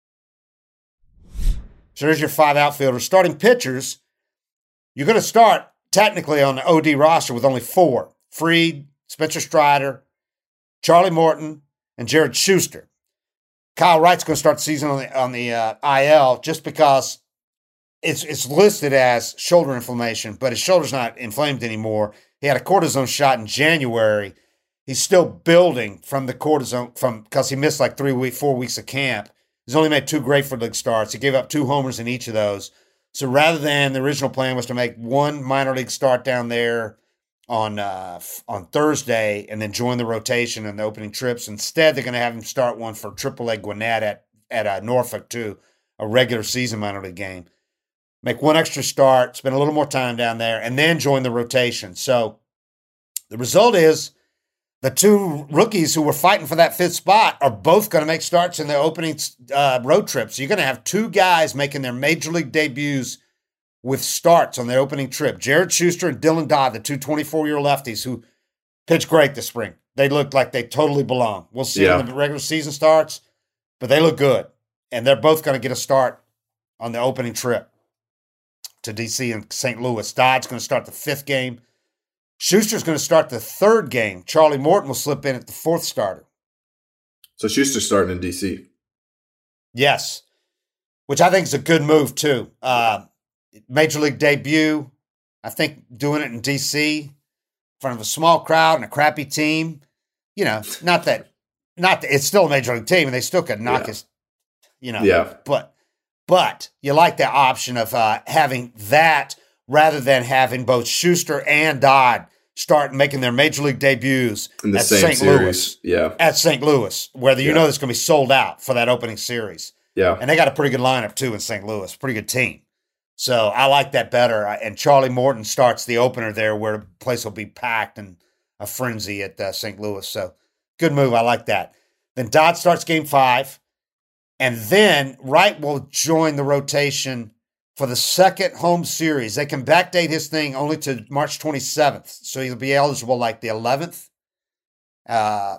So there's your five outfielders. Starting pitchers, you're going to start technically on the O D roster with only four. Fried, Spencer Strider, Charlie Morton, and Jared Schuster. Kyle Wright's going to start the season on the, on the uh, I L just because it's it's listed as shoulder inflammation, but his shoulder's not inflamed anymore. He had a cortisone shot in January. He's still building from the cortisone from because he missed like three weeks, four weeks of camp. He's only made two Grapefruit League starts. He gave up two homers in each of those. So rather than the original plan was to make one minor league start down there on uh, on Thursday and then join the rotation and the opening trips, instead they're going to have him start one for triple A Gwinnett at, at uh, Norfolk too, a regular season minor league game. Make one extra start, spend a little more time down there, and then join the rotation. So the result is the two rookies who were fighting for that fifth spot are both going to make starts in their opening uh, road trip. So you're going to have two guys making their major league debuts with starts on their opening trip. Jared Schuster and Dylan Dodd, the two twenty-four-year lefties who pitched great this spring. They look like they totally belong. We'll see yeah. when the regular season starts, but they look good. And they're both going to get a start on the opening trip to D C and Saint Louis. Dodd's going to start the fifth game. Schuster's going to start the third game. Charlie Morton will slip in at the fourth starter. So Schuster's starting in D C. Yes, which I think is a good move too. Uh, major league debut. I think doing it in D C in front of a small crowd and a crappy team. You know, not that, not that it's still a major league team and they still could knock yeah. his, you know. Yeah. But, but you like the option of uh, having that rather than having both Schuster and Dodd start making their major league debuts in the at same Saint series. Louis. Yeah. At Saint Louis, where you yeah. know it's going to be sold out for that opening series. Yeah. And they got a pretty good lineup, too, in Saint Louis. Pretty good team. So I like that better. And Charlie Morton starts the opener there where the place will be packed and a frenzy at uh, Saint Louis. So good move. I like that. Then Dodd starts game five. And then Wright will join the rotation for the second home series. They can backdate his thing only to March twenty-seventh. So he'll be eligible like the eleventh uh,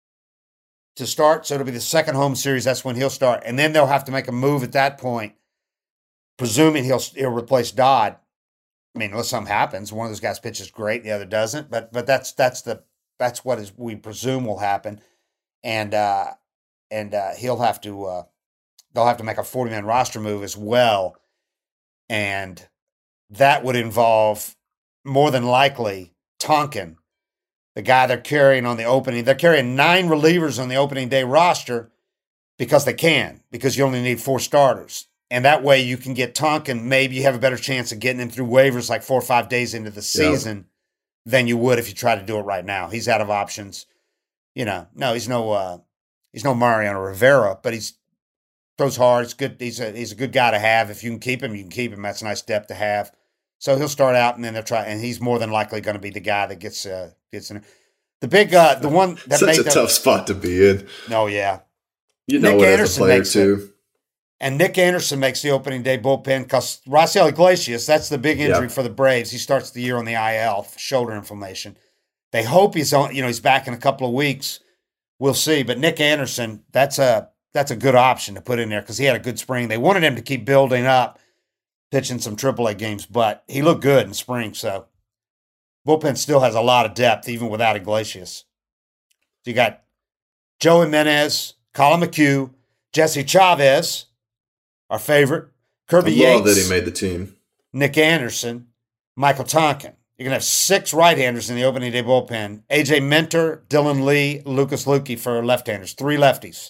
to start. So it'll be the second home series. That's when he'll start. And then they'll have to make a move at that point, presuming he'll, he'll replace Dodd. I mean, unless something happens. One of those guys pitches great, the other doesn't. But but that's that's the that's what is we presume will happen. And uh, and uh, he'll have to uh, they'll have to make a forty-man roster move as well. And that would involve, more than likely, Tonkin, the guy they're carrying on the opening. They're carrying nine relievers on the opening day roster because they can, because you only need four starters. And that way you can get Tonkin. Maybe you have a better chance of getting him through waivers like four or five days into the season yeah. than you would if you try to do it right now. He's out of options. You know, no, he's no uh, he's no Mariano Rivera, but he's throws hard. It's good. He's a he's a good guy to have. If you can keep him, you can keep him. That's a nice depth to have. So he'll start out, and then they'll try. And he's more than likely going to be the guy that gets uh, gets in. The big uh, the one that such made a that, tough spot to be in. Oh yeah, you know Nick it Anderson as a player makes too. It, and Nick Anderson makes the opening day bullpen because Raisel Iglesias. That's the big injury yeah. for the Braves. He starts the year on the I L, shoulder inflammation. They hope he's on. You know, he's back in a couple of weeks. We'll see. But Nick Anderson, that's a That's a good option to put in there because he had a good spring. They wanted him to keep building up, pitching some triple A games, but he looked good in spring. So bullpen still has a lot of depth, even without Iglesias. So you got Joey Jimenez, Colin McHugh, Jesse Chavez, our favorite, Kirby I love Yates, that he made the team. Nick Anderson, Michael Tonkin. You're going to have six right-handers in the opening day bullpen. A J Minter, Dylan Lee, Lucas Luque for left-handers. Three lefties.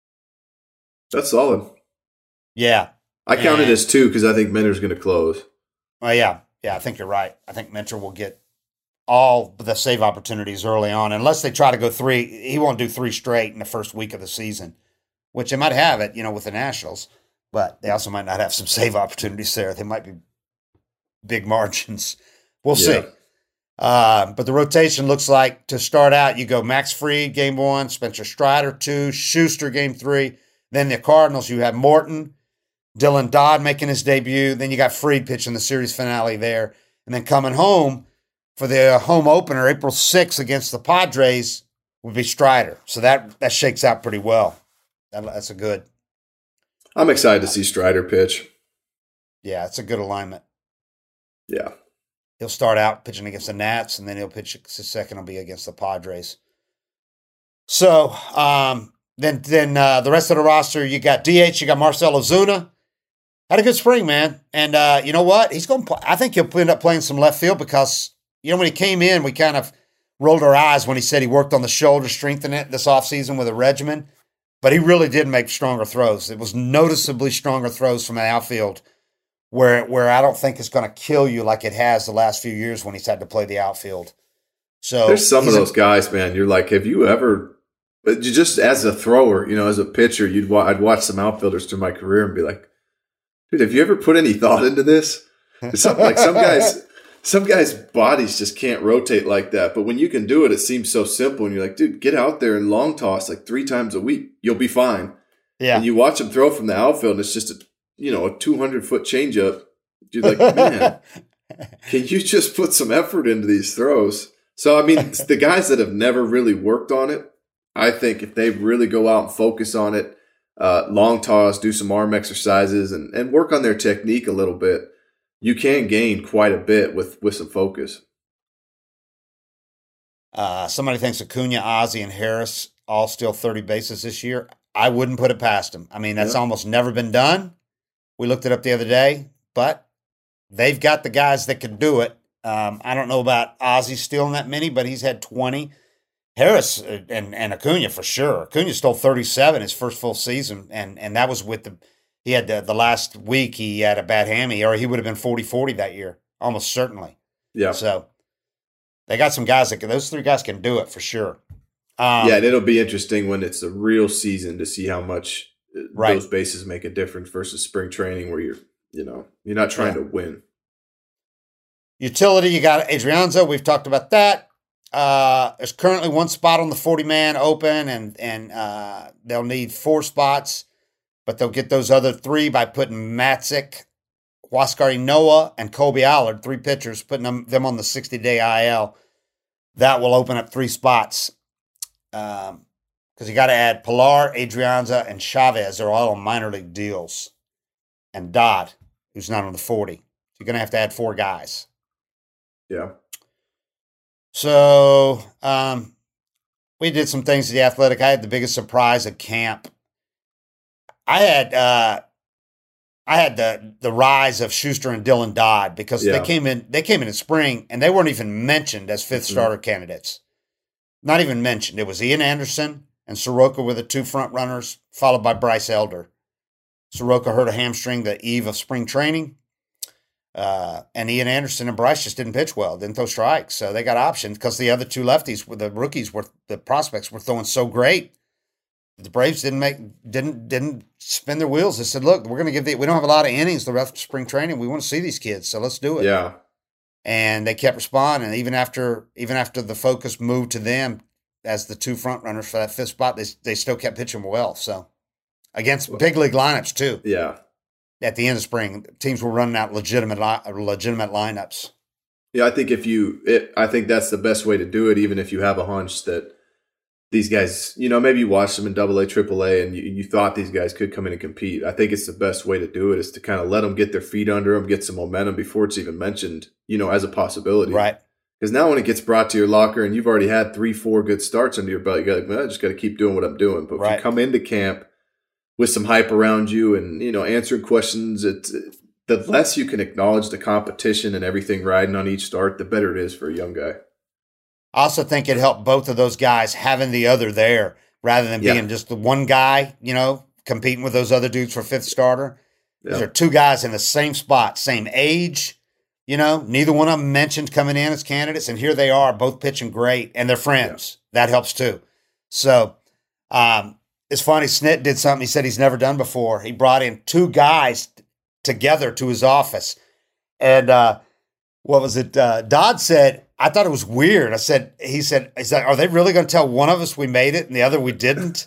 That's solid. Yeah. I counted and, as two because I think Minter's going to close. Oh, yeah. Yeah, I think you're right. I think Minter will get all the save opportunities early on. Unless they try to go three, he won't do three straight in the first week of the season, which they might have it, you know, with the Nationals. But they also might not have some save opportunities there. They might be big margins. We'll see. Yeah. Uh, but the rotation looks like to start out, you go Max Fried, game one, Spencer Strider, two, Schuster, game three. Then the Cardinals, you have Morton, Dylan Dodd making his debut. Then you got Fried pitching the series finale there. And then coming home for the home opener, April sixth against the Padres, would be Strider. So that that shakes out pretty well. That, that's a good. I'm excited to see Strider pitch. Yeah, it's a good alignment. Yeah. He'll start out pitching against the Nats, and then he'll pitch his second will be against the Padres. So um, then then uh, the rest of the roster, you got D H, you got Marcell Ozuna. Had a good spring, man. And uh, you know what? He's going. I think he'll end up playing some left field because, you know, when he came in, we kind of rolled our eyes when he said he worked on the shoulder, strengthening it this offseason with a regimen. But he really did make stronger throws. It was noticeably stronger throws from the outfield where where I don't think it's going to kill you like it has the last few years when he's had to play the outfield. So there's some of those a, guys, man. You're like, have you ever, but you just as a thrower, you know, as a pitcher, you'd wa- I'd watch some outfielders through my career and be like, dude, have you ever put any thought into this? It's something like some guys, some guys' bodies just can't rotate like that. But when you can do it, it seems so simple. And you're like, dude, get out there and long toss like three times a week. You'll be fine. Yeah. And you watch them throw from the outfield, and it's just a you know a two hundred foot changeup. You're like, man, can you just put some effort into these throws? So I mean, the guys that have never really worked on it, I think if they really go out and focus on it, uh, long toss, do some arm exercises, and and work on their technique a little bit, you can gain quite a bit with with some focus. Uh, somebody thinks Acuna, Ozzie, and Harris all steal thirty bases this year. I wouldn't put it past them. I mean, that's Yeah. almost never been done. We looked it up the other day, but they've got the guys that can do it. Um, I don't know about Ozzie stealing that many, but he's had twenty. Harris and, and Acuna for sure. Acuna stole thirty-seven his first full season, and and that was with the he had the, the last week he had a bad hammy, or he would have been forty forty that year, almost certainly. Yeah. So they got some guys that can, those three guys can do it for sure. Um, yeah, and it'll be interesting when it's a real season to see how much Right. those bases make a difference versus spring training, where you're you know you're not trying Yeah. to win. Utility, you got Adrianza. We've talked about that. Uh, there's currently one spot on the forty-man open, and and uh, they'll need four spots, but they'll get those other three by putting Matzik, Huascar Noah, and Kobe Allard, three pitchers, putting them, them on the sixty-day I L. That will open up three spots because um, you got to add Pilar, Adrianza, and Chavez. They're all on minor league deals. And Dodd, who's not on the forty. You're going to have to add four guys. Yeah. So um, we did some things at the Athletic. I had the biggest surprise at camp. I had uh, I had the the rise of Schuster and Dylan Dodd because Yeah. they came in they came in in spring and they weren't even mentioned as fifth Mhm. starter candidates. Not even mentioned. It was Ian Anderson and Soroka were the two front runners, followed by Bryce Elder. Soroka hurt a hamstring the eve of spring training. Uh, and Ian Anderson and Bryce just didn't pitch well, didn't throw strikes. So they got options because the other two lefties, the rookies, were the prospects were throwing so great. The Braves didn't make didn't didn't spin their wheels. They said, "Look, we're going to give the we don't have a lot of innings the rest of spring training. We want to see these kids, so let's do it." Yeah. And they kept responding. Even after even after the focus moved to them as the two front runners for that fifth spot, they they still kept pitching well. So against big league lineups too. Yeah. At the end of spring, teams were running out legitimate li- legitimate lineups. Yeah, I think if you, it, I think that's the best way to do it. Even if you have a hunch that these guys, you know, maybe you watched them in Double A, Triple A, and you, you thought these guys could come in and compete. I think it's the best way to do it is to kind of let them get their feet under them, get some momentum before it's even mentioned, you know, as a possibility. Right. Because now when it gets brought to your locker and you've already had three, four good starts under your belt, you got well, I just got to keep doing what I'm doing. But if Right. you come into camp with some hype around you and, you know, answering questions, it's, the less you can acknowledge the competition and everything riding on each start, the better it is for a young guy. I also think it helped both of those guys having the other there rather than Yeah. being just the one guy, you know, competing with those other dudes for fifth starter. These Yeah. are two guys in the same spot, same age, you know, neither one of them mentioned coming in as candidates. And here they are, both pitching great, and they're friends. That helps too. So um, it's funny. Snit did something he said he's never done before. He brought in two guys t- together to his office. And uh, what was it? Uh, Dodd said, I thought it was weird. I said, he said, he said, are they really going to tell one of us we made it and the other we didn't?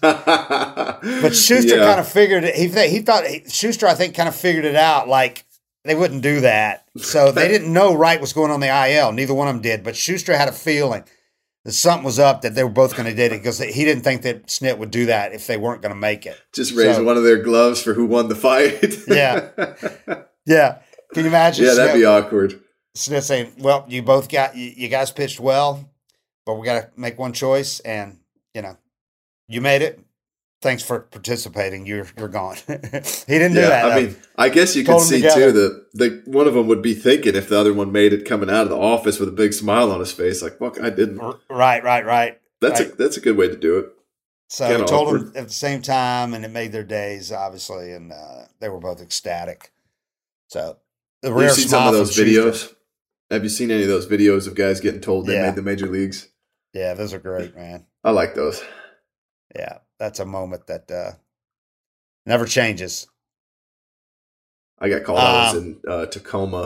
But Schuster Yeah. kind of figured it. He, th- he thought, he, Schuster, I think, kind of figured it out. Like, they wouldn't do that. So they didn't know Wright was going on the I L. Neither one of them did. But Schuster had a feeling that something was up, that they were both going to do it because he didn't think that Snit would do that if they weren't going to make it. Just raise So- one of their gloves for who won the fight. Yeah. Yeah. Can you imagine? Yeah, that'd Snit- be awkward. Smith saying, well, you both got, you, you guys pitched well, but we got to make one choice. And, you know, you made it. Thanks for participating. You're you're gone. he didn't do Yeah, that. I though. mean, I guess you could Told 'em see together. too that the one of them would be thinking if the other one made it coming out of the office with a big smile on his face, like, "Fuck, I didn't." R- right, right, right. That's right. a that's a good way to do it. So kinda he told awkward. them at the same time, and it made their days, obviously, and uh, they were both ecstatic. So the Have rare you seen smile some of from those Schuster. videos? Have you seen any of those videos of guys getting told they Yeah. made the major leagues? Yeah, those are great, man. I like those. Yeah, that's a moment that uh, never changes. I got called. I was Um, in uh, Tacoma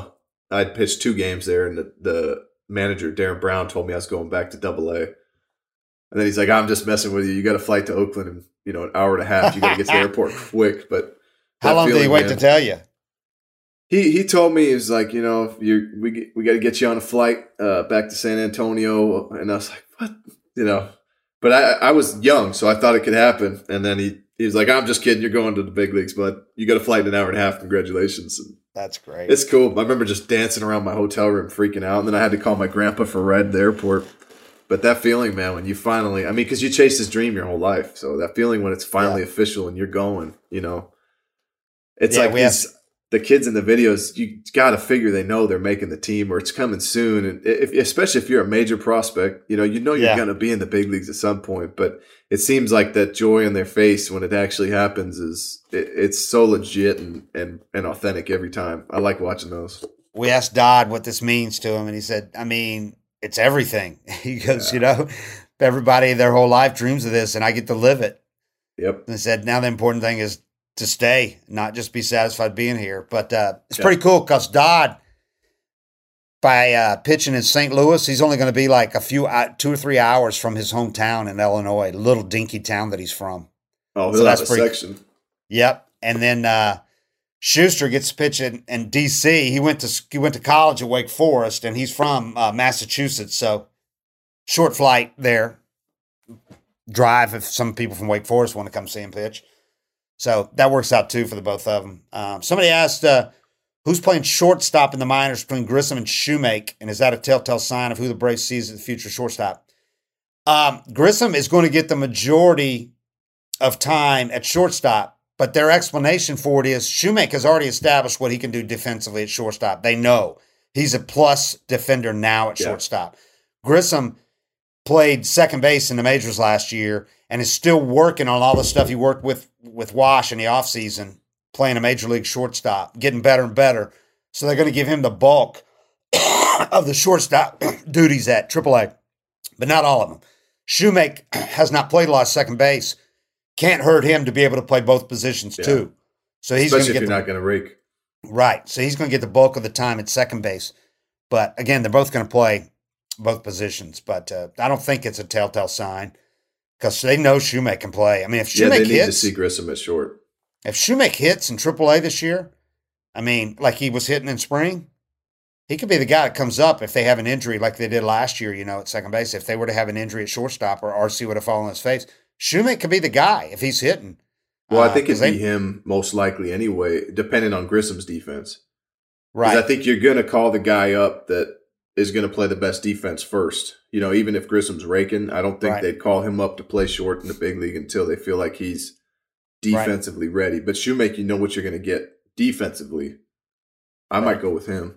I'd pitched two games there, and the, the manager, Darren Brown, told me I was going back to double A. And then he's like, I'm just messing with you. You got a flight to Oakland in, you know, an hour and a half. You got to get to the airport quick. But how long feeling, did he wait man, to tell you? He he told me, he was like, you know, you we we got to get you on a flight uh, back to San Antonio. And I was like, what? You know, but I, I was young, so I thought it could happen. And then he, he was like, I'm just kidding. You're going to the big leagues, but you got a flight in an hour and a half. Congratulations. And that's great. It's cool. I remember just dancing around my hotel room, freaking out. And then I had to call my grandpa for a ride to the airport. But that feeling, man, when you finally, I mean, because you chased this dream your whole life. So that feeling when it's finally yeah. official and you're going, you know, it's yeah, like these, have- the kids in the videos, you got to figure they know they're making the team or it's coming soon. And if, especially if you're a major prospect, you know, you know you're yeah. going to be in the big leagues at some point. But it seems like that joy on their face when it actually happens is it, it's so legit and, and, and authentic every time. I like watching those. We asked Dodd what this means to him, and he said, I mean, it's everything. He goes, yeah. you know, everybody their whole life dreams of this, and I get to live it. Yep. And I said, now the important thing is to stay, not just be satisfied being here. But uh, it's yeah. pretty cool because Dodd, by uh, pitching in Saint Louis, he's only going to be like a few, uh, two or three hours from his hometown in Illinois, little dinky town that he's from. Oh, he'll so have that's a pretty, section. Yep. And then uh, Schuster gets to pitch in, in D C. He went to he went to college at Wake Forest, and he's from uh, Massachusetts, so short flight there. Drive if some people from Wake Forest want to come see him pitch. So that works out too for the both of them. Um, somebody asked, uh, who's playing shortstop in the minors between Grissom and Shoemake, and is that a telltale sign of who the Braves sees as the future shortstop? Um, Grissom is going to get the majority of time at shortstop, but their explanation for it is Shoemake has already established what he can do defensively at shortstop. They know he's a plus defender now at yeah. shortstop. Grissom played second base in the majors last year and is still working on all the stuff he worked with with Wash in the offseason, playing a major league shortstop, getting better and better. So they're going to give him the bulk of the shortstop duties at triple A, but not all of them. Shoemake has not played a lot of second base. Can't hurt him to be able to play both positions yeah. too. So he's especially gonna get if you're the, not going to rake. Right. So he's going to get the bulk of the time at second base. But again, they're both going to play both positions. But uh, I don't think it's a telltale sign because they know Shoemake can play. I mean, if Shoemake yeah, they need hits, to see Grissom at short. If Shoemake hits in triple A this year, I mean, like he was hitting in spring, he could be the guy that comes up if they have an injury like they did last year, you know, at second base. If they were to have an injury at shortstop or R C would have fallen on his face, Shoemake could be the guy if he's hitting. Well, I think uh, it'd they, be him most likely anyway, depending on Grissom's defense. Right. I think you're going to call the guy up that is going to play the best defense first. You know, even if Grissom's raking, I don't think right. they'd call him up to play short in the big league until they feel like he's defensively right. ready. But Shoemake, you know what you're going to get defensively. I right. might go with him.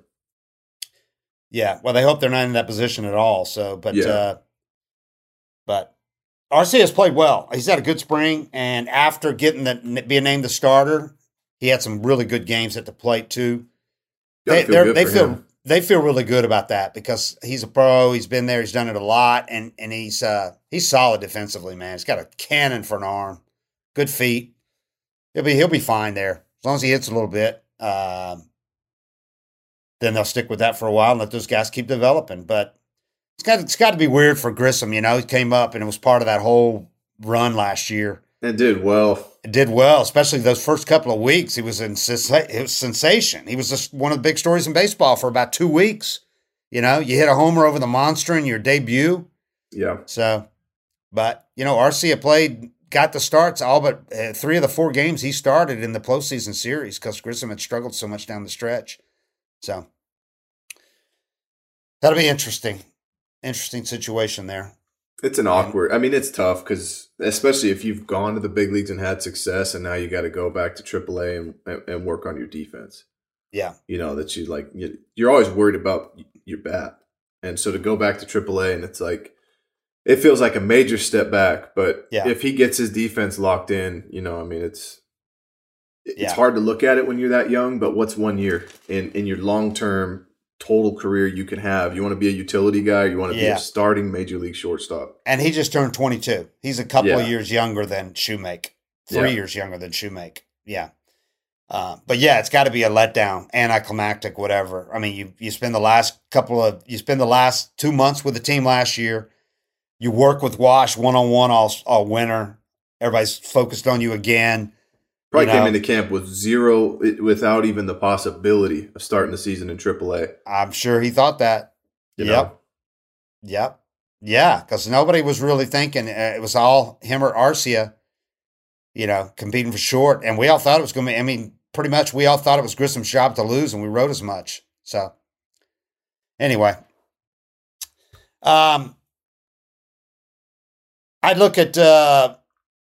Yeah, well, they hope they're not in that position at all. So, but, yeah. uh, but R C has played well. He's had a good spring, and after getting the being named the starter, he had some really good games at the plate too. They, feel they feel him. they feel really good about that because he's a pro. He's been there. He's done it a lot, and and he's uh, he's solid defensively, man. He's got a cannon for an arm, good feet. He'll be he'll be fine there as long as he hits a little bit. Um, then they'll stick with that for a while and let those guys keep developing. But it's got it's got to be weird for Grissom, you know. He came up and it was part of that whole run last year. And did well. It did well, especially those first couple of weeks. He was in it was sensation. He was just one of the big stories in baseball for about two weeks. You know, you hit a homer over the monster in your debut. Yeah. So, but you know, R C had played, got the starts all but uh, three of the four games he started in the postseason series because Grissom had struggled so much down the stretch. So that'll be interesting. Interesting situation there. It's an awkward. I mean, it's tough because especially if you've gone to the big leagues and had success, and now you got to go back to triple A and and work on your defense. Yeah, you know that you like. You're always worried about your bat, and so to go back to triple A and it's like it feels like a major step back. But yeah. if he gets his defense locked in, you know, I mean, it's it's yeah. hard to look at it when you're that young. But what's one year in in your long term total career you can have? You want to be a utility guy, you want to yeah. be a starting major league shortstop. And he just turned twenty-two. He's a couple yeah. of years younger than Shoemake. Three yeah. years younger than Shoemake. Yeah. Uh, but yeah, it's got to be a letdown, anticlimactic, whatever. I mean, you you spend the last couple of you spend the last two months with the team last year. You work with Wash one on one all all winter. Everybody's focused on you again. Probably you know, came into camp with zero, without even the possibility of starting the season in triple A. I'm sure he thought that. You yep. know? Yep. Yeah, because nobody was really thinking. Uh, it was all him or Arcia, you know, competing for short. And we all thought it was going to be, I mean, pretty much we all thought it was Grissom's job to lose, and we wrote as much. So, anyway. Um, I'd look at uh,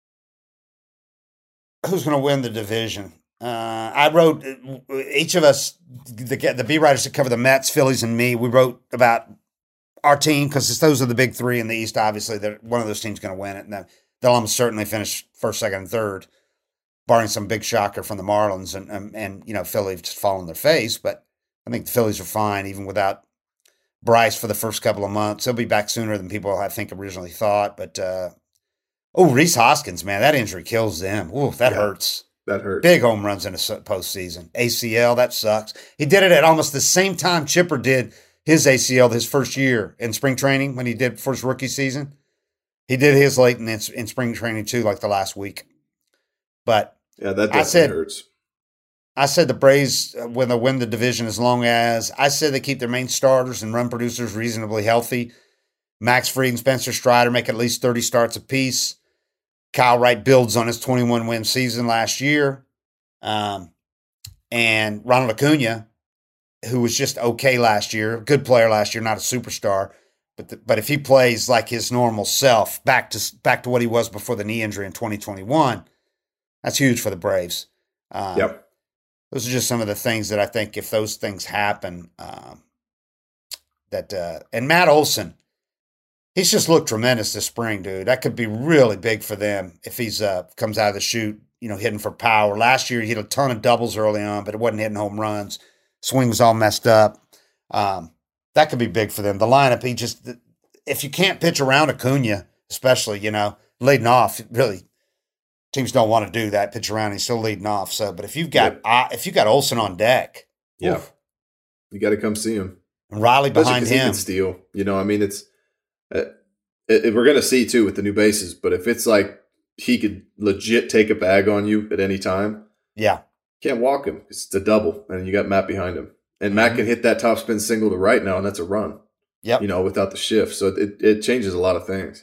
who's going to win the division. Uh, I wrote, each of us, the, the B writers that cover the Mets, Phillies, and me, we wrote about our team, because those are the big three in the East, obviously. That one of those teams going to win it, and they'll almost certainly finish first, second, and third, barring some big shocker from the Marlins and, and, and you know, Philly just fall on their face. But I think the Phillies are fine, even without Bryce for the first couple of months. He'll be back sooner than people, I think, originally thought. But, uh, oh, Rhys Hoskins, man, that injury kills them. Ooh, that yeah, hurts. That hurts. Big home runs in the postseason. A C L, that sucks. He did it at almost the same time Chipper did his A C L his first year in spring training when he did first rookie season. He did his late in, in spring training too, like the last week. But yeah, that I said, hurts. I said the Braves when they win the division, as long as I said they keep their main starters and run producers reasonably healthy. Max Fried and Spencer Strider make at least thirty starts apiece. Kyle Wright builds on his twenty-one win season last year. Um, and Ronald Acuna, who was just okay last year, good player last year, not a superstar, but the, but if he plays like his normal self, back to back to what he was before the knee injury in twenty twenty-one, that's huge for the Braves. Um, yep. Those are just some of the things that I think if those things happen, um, that uh, and Matt Olson, he's just looked tremendous this spring, dude. That could be really big for them if he's uh, comes out of the chute, you know, hitting for power. Last year he hit a ton of doubles early on, but it wasn't hitting home runs. Swing was all messed up. Um, that could be big for them. The lineup, he just, if you can't pitch around Acuna, especially, you know, leading off, really, teams don't want to do that, pitch around, he's still leading off. So, but if you've got, yep. uh, if you got Olson on deck, yeah, oof, you got to come see him. And Riley behind him. He can steal. You know, I mean, it's, uh, it, we're going to see too with the new bases, but if it's like he could legit take a bag on you at any time. Yeah. Can't walk him. It's a double, and you got Matt behind him. And Matt mm-hmm. can hit that top spin single to right now, and that's a run. Yep. You know, without the shift. So it, it changes a lot of things.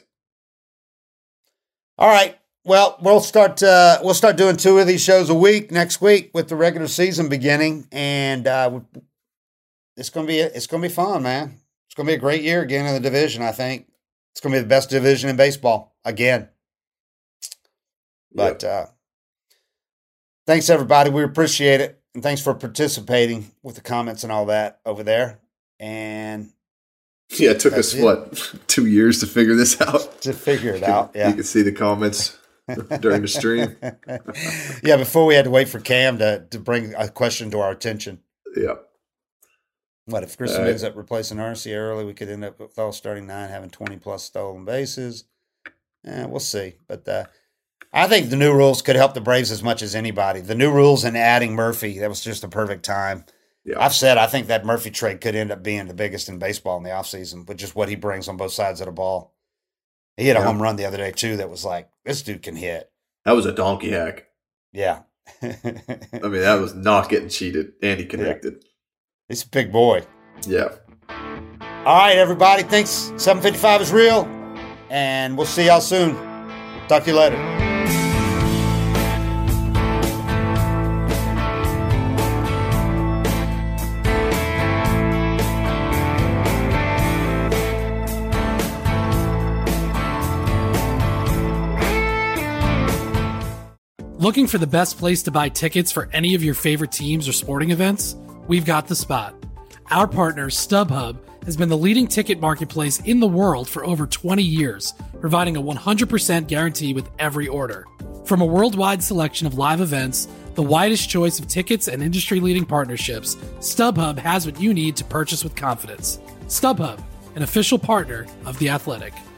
All right. Well, we'll start uh, we'll start doing two of these shows a week next week with the regular season beginning, and uh, it's gonna be it's gonna be fun, man. It's gonna be a great year again in the division. I think it's gonna be the best division in baseball again. But. Yep. Uh, Thanks, everybody. We appreciate it. And thanks for participating with the comments and all that over there. And yeah, it took us, it. what, two years to figure this out? To figure it out, yeah. You can see the comments during the stream. Yeah, before we had to wait for Cam to, to bring a question to our attention. Yeah. What, if Grissom right. ends up replacing Arcia early, we could end up with all starting nine, having twenty-plus stolen bases. Eh, we'll see. But uh I think the new rules could help the Braves as much as anybody. The new rules and adding Murphy, that was just a perfect time. Yeah. I've said I think that Murphy trade could end up being the biggest in baseball in the offseason, with just what he brings on both sides of the ball. He hit a yeah. home run the other day, too, that was like, this dude can hit. That was a donkey hack. Yeah. I mean, that was not getting cheated, and he connected. Yeah. He's a big boy. Yeah. All right, everybody. Thanks. seven fifty-five is real, and we'll see y'all soon. Talk to you later. Looking for the best place to buy tickets for any of your favorite teams or sporting events? We've got the spot. Our partner, StubHub, has been the leading ticket marketplace in the world for over twenty years, providing a one hundred percent guarantee with every order. From a worldwide selection of live events, the widest choice of tickets, and industry-leading partnerships, StubHub has what you need to purchase with confidence. StubHub, an official partner of The Athletic.